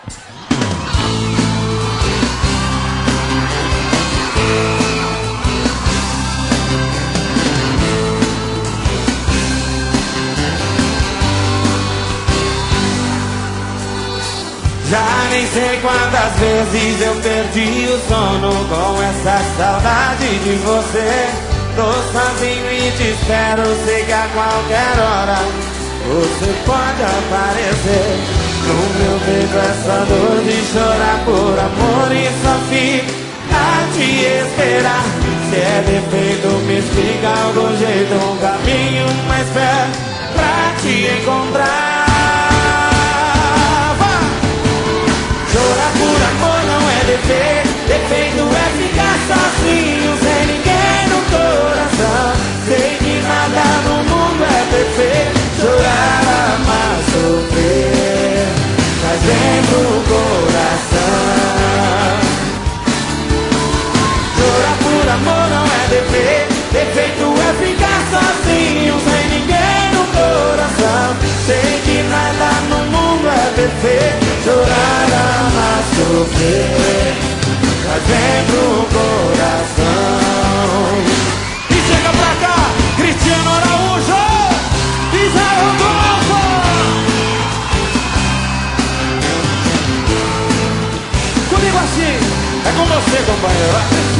Já nem sei quantas vezes eu perdi o sono com essa saudade de você. Tô sozinho e te espero, sei que a qualquer hora você pode aparecer. No meu peito essa dor de chorar por amor e só fico a te esperar. Se é defeito me explica algum jeito, um caminho mais perto pra te encontrar. Chorar por amor não é defeito, defeito é ficar sozinho, sem ninguém no coração. Sei que nada no mundo é perfeito, chorar, amar, sofrer, faz bem pro coração. Chorar por amor não é defeito, defeito é ficar sozinho, sem ninguém no coração. Sei que nada no mundo é perfeito, chorar, amar, sofrer, faz bem pro coração. E chega pra cá, Cristiano Araújo e Zé Rodolfo. Comigo assim, é com você, companheiro.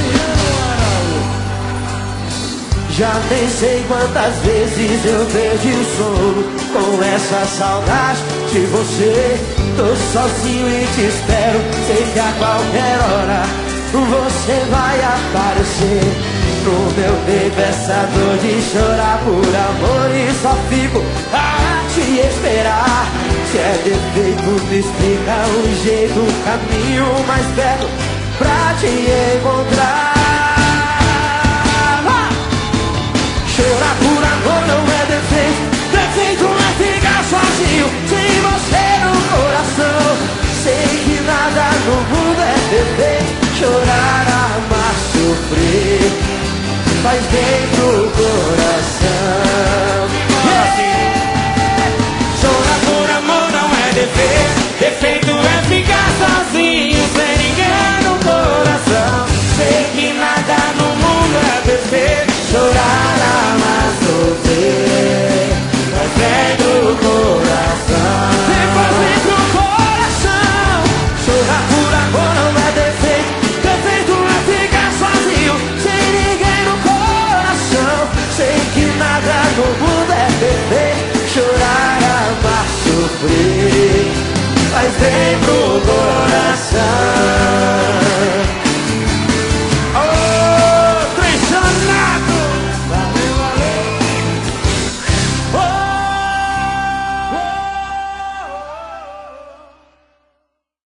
Já nem sei quantas vezes eu perdi o sono com essa saudade de você. Tô sozinho e te espero, sei que a qualquer hora você vai aparecer. No meu peito essa dor de chorar por amor e só fico a te esperar. Se é defeito me explica um jeito, um caminho mais perto pra te encontrar. Chorar por amor não é defeito, defeito é ficar sozinho, sem você no coração. Sei que nada no mundo é perfeito, chorar, amar, sofrer, faz bem pro coração. Chorar por amor não é defeito, defeito é ficar sozinho, sem ninguém no coração. Sei que nada no mundo é perfeito, chorar, amar, sofrer, faz bem pro coração. Faz bem pro coração. Chorar por amor não é defeito, defeito é ficar sozinho, sem ninguém no coração. Sei que nada no mundo é perfeito, chorar, amar, sofrer, faz bem pro coração.